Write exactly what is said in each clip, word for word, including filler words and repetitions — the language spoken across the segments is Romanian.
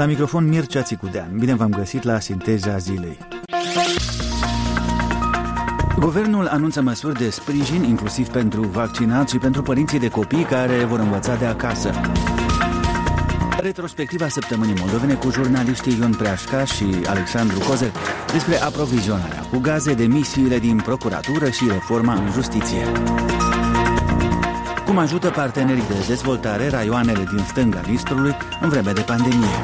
La microfon Mircea Țicudean. Bine v-am găsit la Sinteza Zilei. Guvernul anunță măsuri de sprijin, inclusiv pentru vaccinați și pentru părinții de copii care vor învăța de acasă. Retrospectiva săptămânii moldovene cu jurnaliștii Ion Preașca și Alexandru Cozel despre aprovizionarea cu gaze, demisiile din procuratură și reforma în justiție. Cum ajută partenerii de dezvoltare raioanele din stânga Nistrului în vreme de pandemie.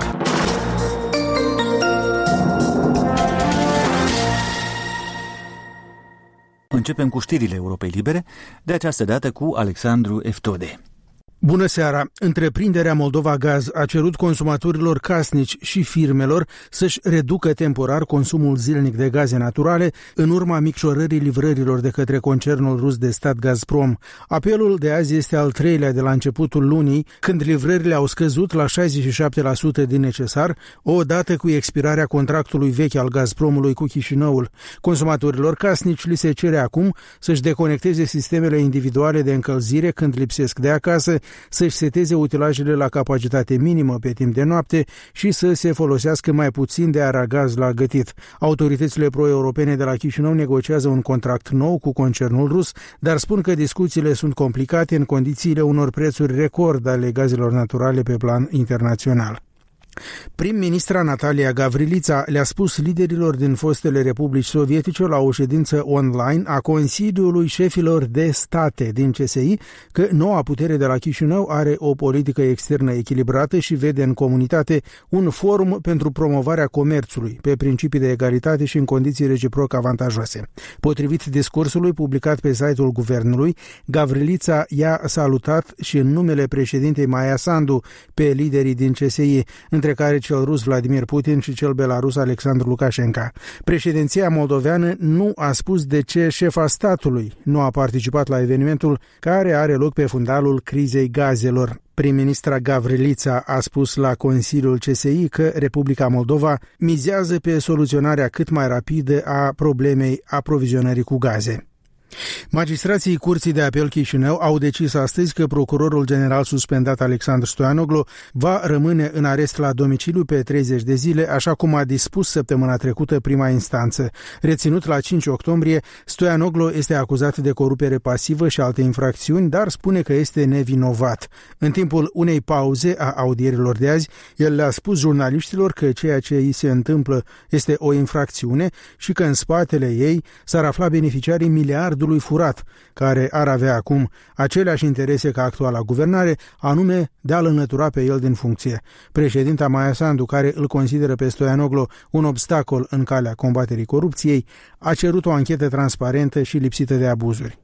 Începem cu știrile Europei Libere, de această dată cu Alexandru Eftode. Bună seara! Întreprinderea Moldova Gaz a cerut consumatorilor casnici și firmelor să-și reducă temporar consumul zilnic de gaze naturale în urma micșorării livrărilor de către concernul rus de stat Gazprom. Apelul de azi este al treilea de la începutul lunii, când livrările au scăzut la șaizeci și șapte la sută din necesar, odată cu expirarea contractului vechi al Gazpromului cu Chișinăul. Consumatorilor casnici li se cere acum să-și deconecteze sistemele individuale de încălzire când lipsesc de acasă, să-și seteze utilajele la capacitate minimă pe timp de noapte și să se folosească mai puțin de aragaz la gătit. Autoritățile pro-europene de la Chișinău negociază un contract nou cu concernul rus, dar spun că discuțiile sunt complicate în condițiile unor prețuri record ale gazelor naturale pe plan internațional. Prim-ministra Natalia Gavrilița le-a spus liderilor din fostele republici sovietice la o ședință online a Consiliului Șefilor de State din C S I că noua putere de la Chișinău are o politică externă echilibrată și vede în comunitate un forum pentru promovarea comerțului pe principii de egalitate și în condiții reciproc avantajoase. Potrivit discursului publicat pe site-ul guvernului, Gavrilița i-a salutat și în numele președintei Maia Sandu pe liderii din C S I, între care cel rus Vladimir Putin și cel belarus Alexandru Lukashenko. Președinția moldoveană nu a spus de ce șefa statului nu a participat la evenimentul care are loc pe fundalul crizei gazelor. Prim-ministra Gavrilița a spus la Consiliul C S I că Republica Moldova mizează pe soluționarea cât mai rapidă a problemei aprovizionării cu gaze. Magistrații Curții de Apel Chișinău au decis astăzi că procurorul general suspendat Alexandru Stoianoglu va rămâne în arest la domiciliu pe treizeci de zile, așa cum a dispus săptămâna trecută prima instanță. Reținut la cinci octombrie, Stoianoglu este acuzat de corupere pasivă și alte infracțiuni, dar spune că este nevinovat. În timpul unei pauze a audierilor de azi, el le-a spus jurnaliștilor că ceea ce îi se întâmplă este o infracțiune și că în spatele ei s-ar afla beneficiarii miliardului furat, care ar avea acum aceleași interese ca actuala guvernare, anume de a-l înlătura pe el din funcție. Președinta Maia Sandu, care îl consideră pe Stoianoglu un obstacol în calea combaterii corupției, a cerut o anchetă transparentă și lipsită de abuzuri.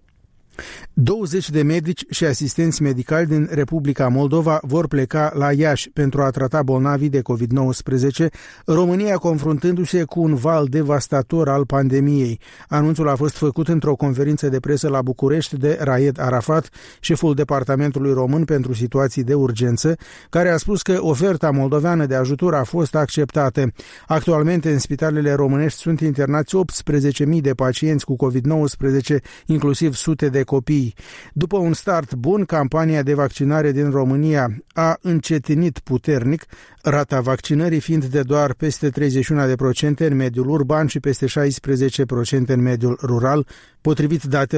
douăzeci de medici și asistenți medicali din Republica Moldova vor pleca la Iași pentru a trata bolnavii de covid nouăsprezece, România confruntându-se cu un val devastator al pandemiei. Anunțul a fost făcut într-o conferință de presă la București de Raed Arafat, șeful Departamentului Român pentru Situații de Urgență, care a spus că oferta moldoveană de ajutor a fost acceptată. Actualmente în spitalele românești sunt internați optsprezece mii de pacienți cu covid nouăsprezece, inclusiv sute de copii. După un start bun, campania de vaccinare din România a încetinit puternic, rata vaccinării fiind de doar peste treizeci și unu la sută în mediul urban și peste șaisprezece la sută în mediul rural, potrivit datelor